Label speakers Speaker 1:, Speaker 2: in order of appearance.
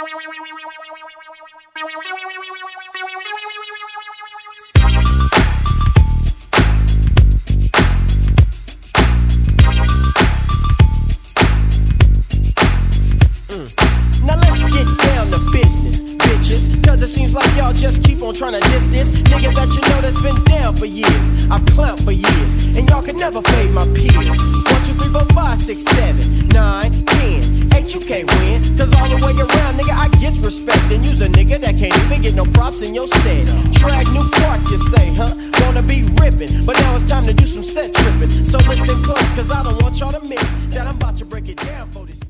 Speaker 1: Now let's get down to business, bitches. Cause it seems like y'all just keep on trying to diss this nigga that you know that's been down for years. I've clowned for years, and y'all can never fade my peers. 1, 2, 3, 4, 5, 6, 7, 9, 10. 8, you can't win. Cause all the way around, nigga, I get respect. And use a nigga that can't even get no props in your set. Drag New Park, you say, huh? Wanna be rippin', but now it's time to do some set trippin'. So listen close, cause I don't want y'all to miss that I'm about to break it down for this.